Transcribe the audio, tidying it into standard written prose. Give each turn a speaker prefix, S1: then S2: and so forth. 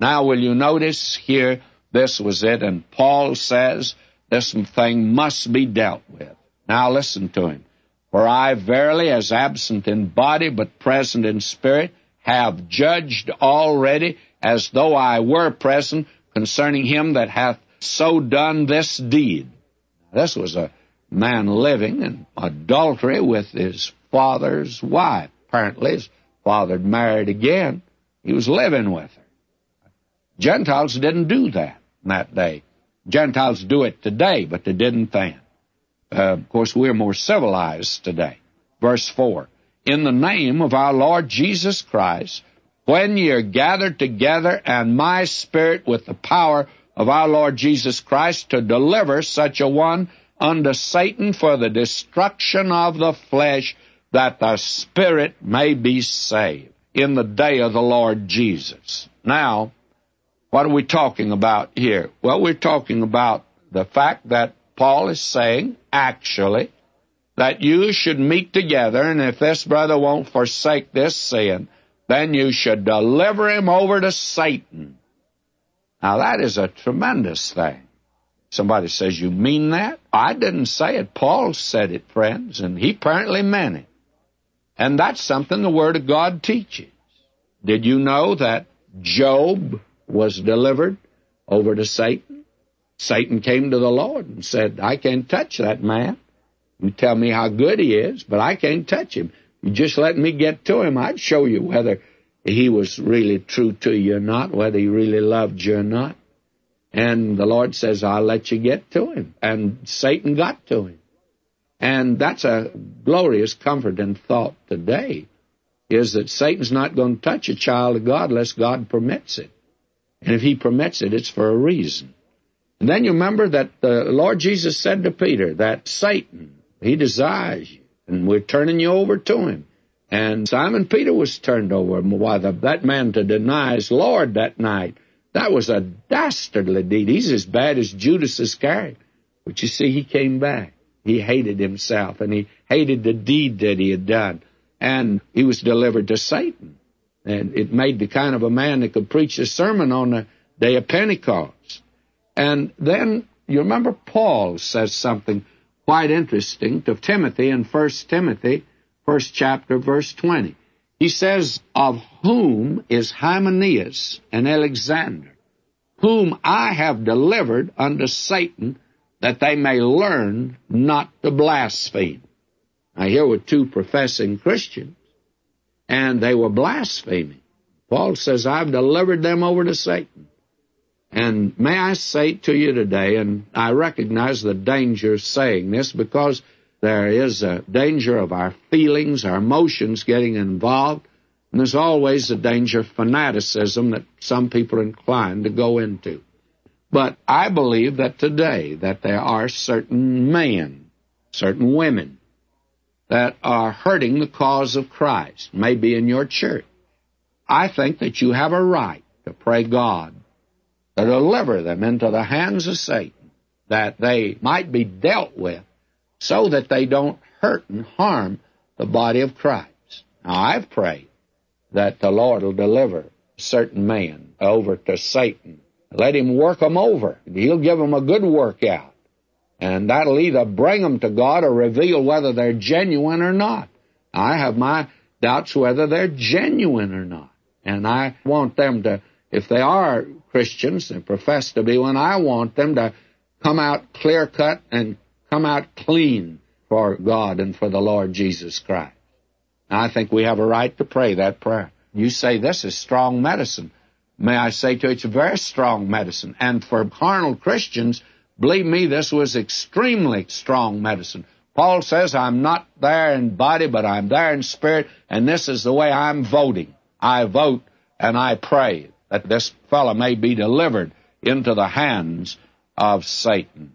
S1: Now, will you notice here, this was it, and Paul says this thing must be dealt with. Now, listen to him. For I verily, as absent in body, but present in spirit, have judged already, as though I were present, concerning him that hath so done this deed. This was a man living in adultery with his father's wife. Apparently, his father had married again. He was living with her. Gentiles didn't do that in that day. Gentiles do it today, but they didn't then. Of course, we're more civilized today. Verse 4, in the name of our Lord Jesus Christ, when ye are gathered together, and my spirit with the power of our Lord Jesus Christ to deliver such a one unto Satan for the destruction of the flesh, that the spirit may be saved in the day of the Lord Jesus. Now, what are we talking about here? Well, we're talking about the fact that Paul is saying, actually, that you should meet together, and if this brother won't forsake this sin, then you should deliver him over to Satan. Now, that is a tremendous thing. Somebody says, you mean that? I didn't say it. Paul said it, friends, and he apparently meant it. And that's something the Word of God teaches. Did you know that Job was delivered over to Satan? Satan came to the Lord and said, I can't touch that man. You tell me how good he is, but I can't touch him. You just let me get to him. I'd show you whether he was really true to you or not, whether he really loved you or not. And the Lord says, I'll let you get to him. And Satan got to him. And that's a glorious comfort and thought today, is that Satan's not going to touch a child of God unless God permits it. And if he permits it, it's for a reason. And then you remember that the Lord Jesus said to Peter that Satan, he desires you, and we're turning you over to him. And Simon Peter was turned over. Why, that man to deny his Lord that night, that was a dastardly deed. He's as bad as Judas Iscariot. But you see, he came back. He hated himself, and he hated the deed that he had done. And he was delivered to Satan. And it made the kind of a man that could preach a sermon on the day of Pentecost. And then, you remember Paul says something quite interesting to Timothy in 1 Timothy, 1st chapter, verse 20. He says, of whom is Hymenaeus and Alexander, whom I have delivered unto Satan, that they may learn not to blaspheme. Now, here were two professing Christians, and they were blaspheming. Paul says, I've delivered them over to Satan. And may I say to you today, and I recognize the danger of saying this, because there is a danger of our feelings, our emotions getting involved, and there's always a danger of fanaticism that some people are inclined to go into. But I believe that today that there are certain men, certain women, that are hurting the cause of Christ, maybe in your church. I think that you have a right to pray God to deliver them into the hands of Satan, that they might be dealt with so that they don't hurt and harm the body of Christ. Now, I've prayed that the Lord will deliver certain men over to Satan. Let him work them over. He'll give them a good workout. And that'll either bring them to God or reveal whether they're genuine or not. I have my doubts whether they're genuine or not. And I want them to, if they are Christians and profess to be one, I want them to come out clear-cut and come out clean for God and for the Lord Jesus Christ. Now, I think we have a right to pray that prayer. You say this is strong medicine. May I say to you, it's a very strong medicine. And for carnal Christians, believe me, this was extremely strong medicine. Paul says, I'm not there in body, but I'm there in spirit, and this is the way I'm voting. I vote and I pray that this fellow may be delivered into the hands of Satan.